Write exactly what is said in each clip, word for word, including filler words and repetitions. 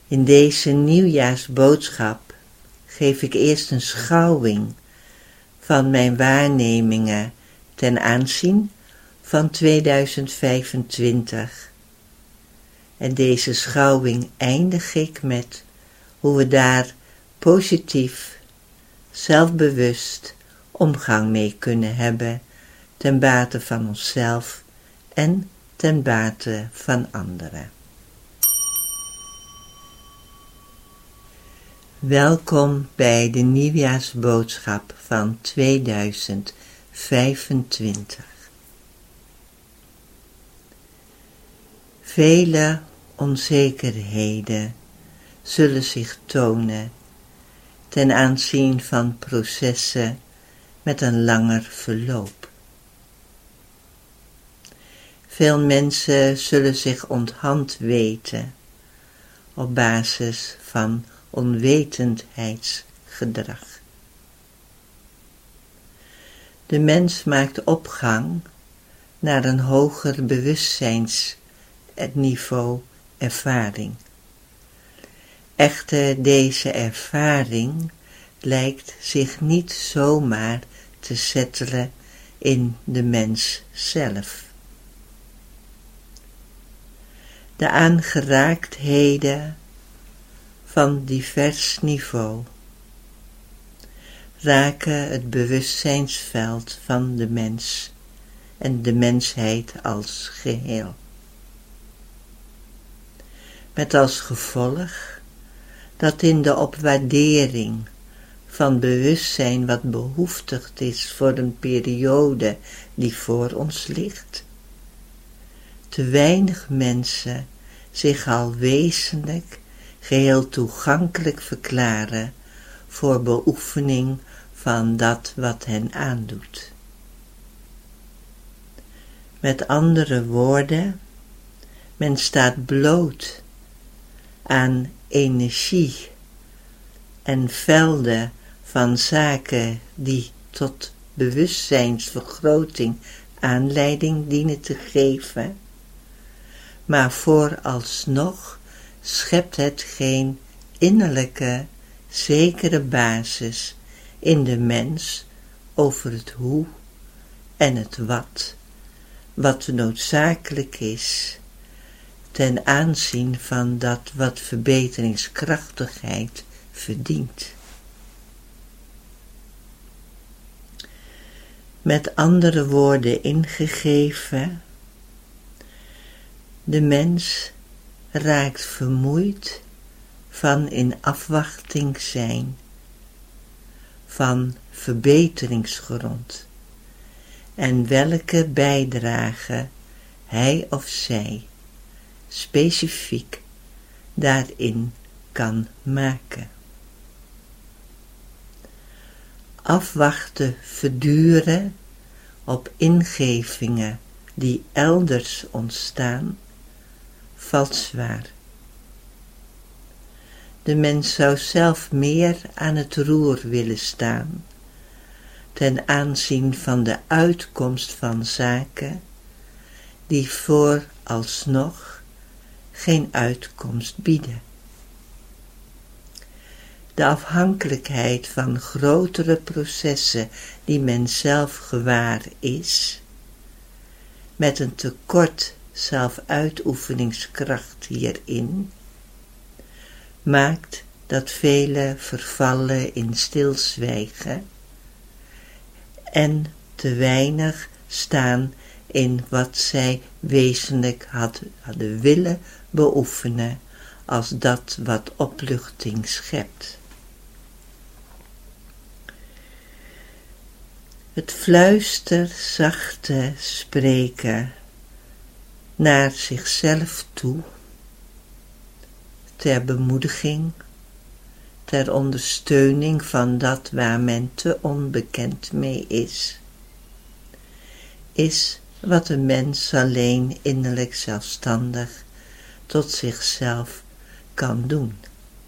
In deze nieuwjaarsboodschap geef ik eerst een schouwing van mijn waarnemingen ten aanzien van tweeduizend vijfentwintig. En deze schouwing eindig ik met hoe we daar positief, zelfbewust omgang mee kunnen hebben ten bate van onszelf en ten bate van anderen. Welkom bij de nieuwjaarsboodschap van tweeduizend vijfentwintig. Vele onzekerheden zullen zich tonen ten aanzien van processen met een langer verloop. Veel mensen zullen zich onthand weten op basis van onwetendheidsgedrag. De mens maakt opgang naar een hoger bewustzijnsniveau ervaring. Echter, deze ervaring lijkt zich niet zomaar te settelen in de mens zelf. De aangeraaktheden van divers niveau raken het bewustzijnsveld van de mens en de mensheid als geheel. Met als gevolg dat in de opwaardering van bewustzijn wat behoeftigd is voor een periode die voor ons ligt, te weinig mensen zich al wezenlijk geheel toegankelijk verklaren voor beoefening van dat wat hen aandoet. Met andere woorden, men staat bloot aan energie en velden van zaken die tot bewustzijnsvergroting aanleiding dienen te geven, maar vooralsnog schept het geen innerlijke, zekere basis in de mens over het hoe en het wat, wat noodzakelijk is ten aanzien van dat wat verbeteringskrachtigheid verdient. Met andere woorden ingegeven, de mens raakt vermoeid van in afwachting zijn van verbeteringsgrond en welke bijdrage hij of zij specifiek daarin kan maken. Afwachten verduren op ingevingen die elders ontstaan, valt zwaar. De mens zou zelf meer aan het roer willen staan, ten aanzien van de uitkomst van zaken, die vooralsnog geen uitkomst bieden. De afhankelijkheid van grotere processen die men zelf gewaar is, met een tekort zelfuitoefeningskracht hierin, maakt dat velen vervallen in stilzwijgen en te weinig staan in wat zij wezenlijk had, hadden willen beoefenen als dat wat opluchting schept. Het fluisterzachte spreken naar zichzelf toe, ter bemoediging, ter ondersteuning van dat waar men te onbekend mee is, is wat een mens alleen innerlijk zelfstandig tot zichzelf kan doen.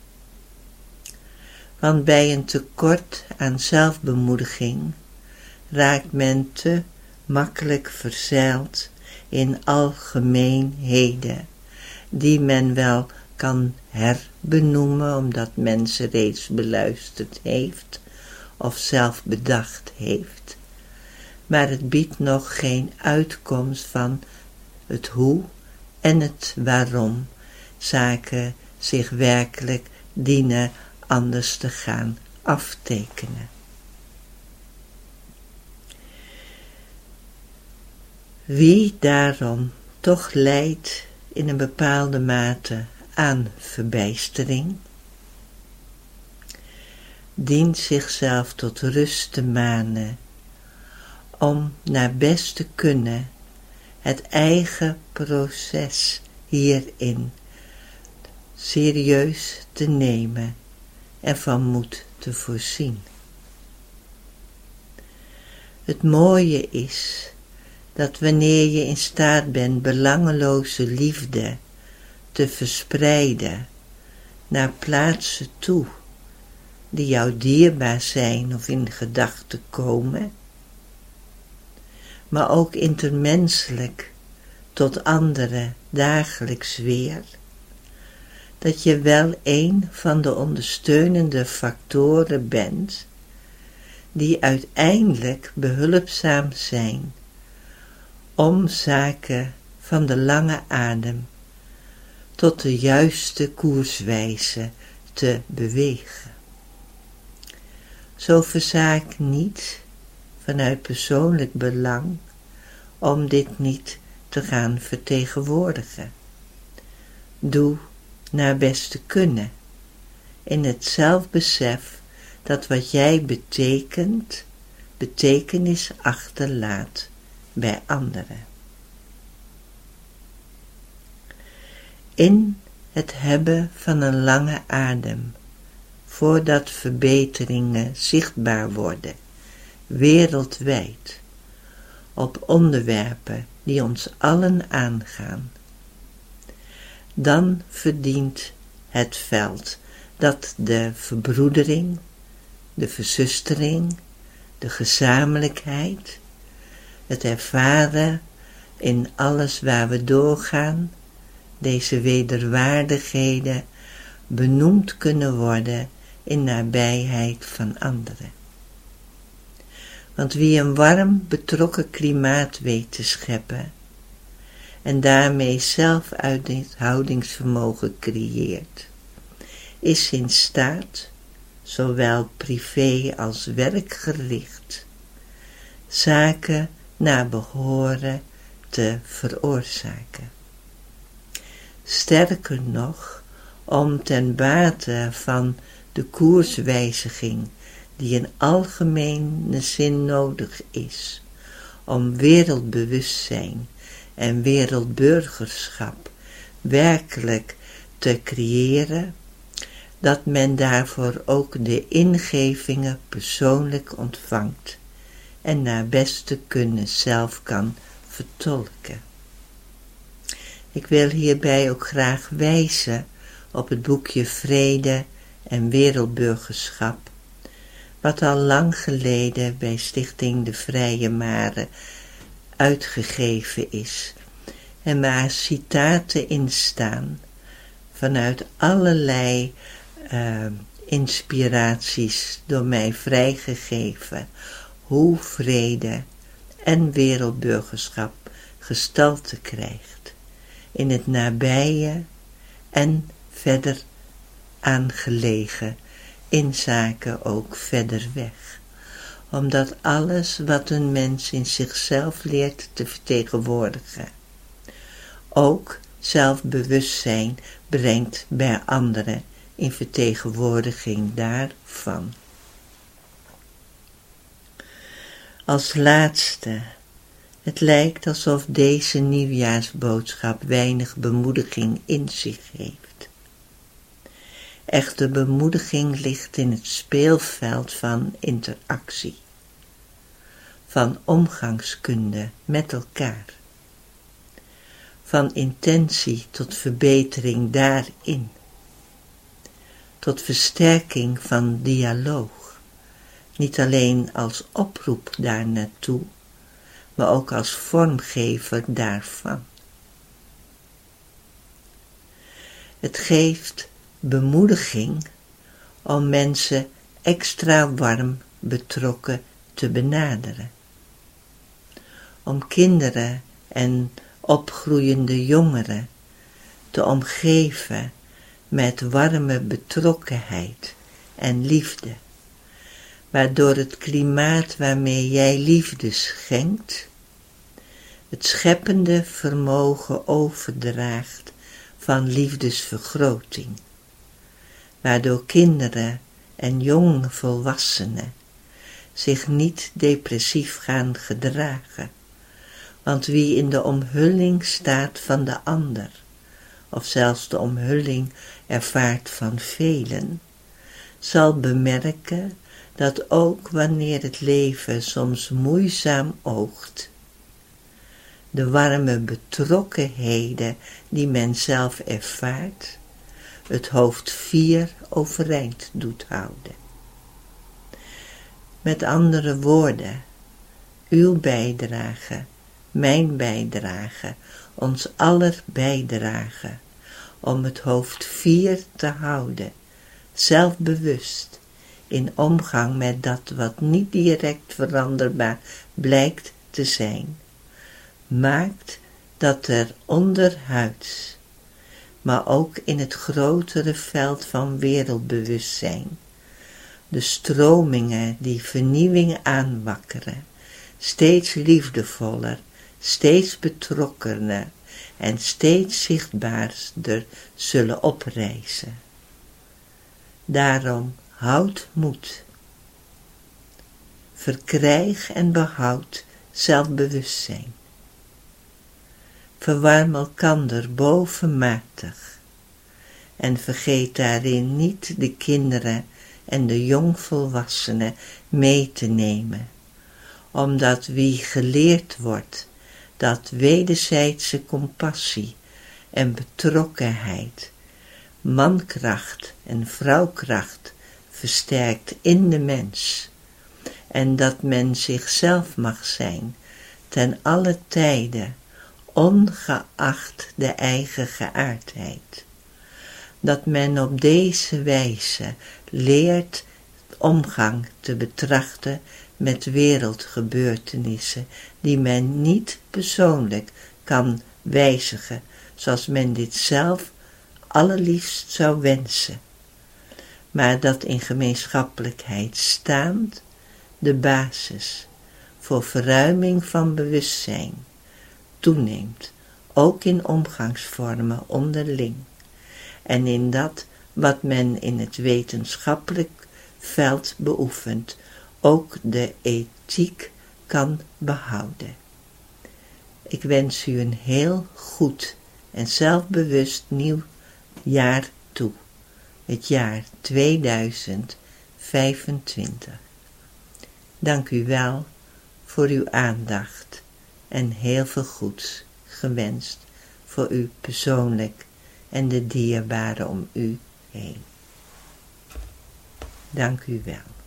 Want bij een tekort aan zelfbemoediging raakt men te makkelijk verzeild in algemeenheden, die men wel kan herbenoemen omdat men ze reeds beluisterd heeft of zelf bedacht heeft, maar het biedt nog geen uitkomst van het hoe en het waarom zaken zich werkelijk dienen anders te gaan aftekenen. Wie daarom toch lijdt in een bepaalde mate aan verbijstering, dient zichzelf tot rust te manen om naar best te kunnen het eigen proces hierin serieus te nemen en van moed te voorzien. Het mooie is dat wanneer je in staat bent belangeloze liefde te verspreiden naar plaatsen toe die jou dierbaar zijn of in gedachten komen, maar ook intermenselijk tot anderen dagelijks weer, dat je wel een van de ondersteunende factoren bent die uiteindelijk behulpzaam zijn om zaken van de lange adem tot de juiste koerswijze te bewegen. Zo verzaak niet vanuit persoonlijk belang om dit niet te gaan vertegenwoordigen. Doe naar beste kunnen, in het zelfbesef dat wat jij betekent, betekenis achterlaat bij anderen. In het hebben van een lange adem, voordat verbeteringen zichtbaar worden, wereldwijd, op onderwerpen die ons allen aangaan, dan verdient het veld dat de verbroedering, de verzustering, de gezamenlijkheid, het ervaren in alles waar we doorgaan, deze wederwaardigheden benoemd kunnen worden in nabijheid van anderen. Want wie een warm, betrokken klimaat weet te scheppen en daarmee zelfuithoudingsvermogen creëert, is in staat, zowel privé als werkgericht, zaken naar behoren te veroorzaken. Sterker nog, om ten bate van de koerswijziging die in algemene zin nodig is, om wereldbewustzijn en wereldburgerschap werkelijk te creëren, dat men daarvoor ook de ingevingen persoonlijk ontvangt en naar beste kunnen zelf kan vertolken. Ik wil hierbij ook graag wijzen op het boekje Vrede en Wereldburgerschap, wat al lang geleden bij Stichting De Vrije Mare uitgegeven is en waar citaten in staan vanuit allerlei uh, inspiraties door mij vrijgegeven, hoe vrede en wereldburgerschap gestalte krijgt in het nabije en verder aangelegen in zaken ook verder weg, omdat alles wat een mens in zichzelf leert te vertegenwoordigen ook zelfbewustzijn brengt bij anderen in vertegenwoordiging daarvan. Als laatste, het lijkt alsof deze nieuwjaarsboodschap weinig bemoediging in zich heeft. Echte bemoediging ligt in het speelveld van interactie, van omgangskunde met elkaar, van intentie tot verbetering daarin, tot versterking van dialoog, niet alleen als oproep daar naartoe, maar ook als vormgever daarvan. Het geeft bemoediging om mensen extra warm betrokken te benaderen. Om kinderen en opgroeiende jongeren te omgeven met warme betrokkenheid en liefde, waardoor het klimaat waarmee jij liefde schenkt, het scheppende vermogen overdraagt van liefdesvergroting, waardoor kinderen en jonge volwassenen zich niet depressief gaan gedragen, want wie in de omhulling staat van de ander, of zelfs de omhulling ervaart van velen, zal bemerken dat ook wanneer het leven soms moeizaam oogt, de warme betrokkenheden die men zelf ervaart, het hoofd fier overeind doet houden. Met andere woorden, uw bijdrage, mijn bijdrage, ons aller bijdrage, om het hoofd fier te houden, zelfbewust, in omgang met dat wat niet direct veranderbaar blijkt te zijn, maakt dat er onderhuids, maar ook in het grotere veld van wereldbewustzijn, de stromingen die vernieuwing aanwakkeren, steeds liefdevoller, steeds betrokkener en steeds zichtbaarder zullen oprijzen. Daarom houd moed. Verkrijg en behoud zelfbewustzijn. Verwarm elkander bovenmatig en vergeet daarin niet de kinderen en de jongvolwassenen mee te nemen, omdat wie geleerd wordt dat wederzijdse compassie en betrokkenheid mankracht en vrouwkracht versterkt in de mens en dat men zichzelf mag zijn ten alle tijde, ongeacht de eigen geaardheid. Dat men op deze wijze leert omgang te betrachten met wereldgebeurtenissen die men niet persoonlijk kan wijzigen, zoals men dit zelf allerliefst zou wensen, maar dat in gemeenschappelijkheid staand de basis voor verruiming van bewustzijn toeneemt, ook in omgangsvormen onderling, en in dat wat men in het wetenschappelijk veld beoefent, ook de ethiek kan behouden. Ik wens u een heel goed en zelfbewust nieuw jaar toe, het jaar tweeduizend vijfentwintig. Dank u wel voor uw aandacht en heel veel goeds gewenst voor u persoonlijk en de dierbaren om u heen. Dank u wel.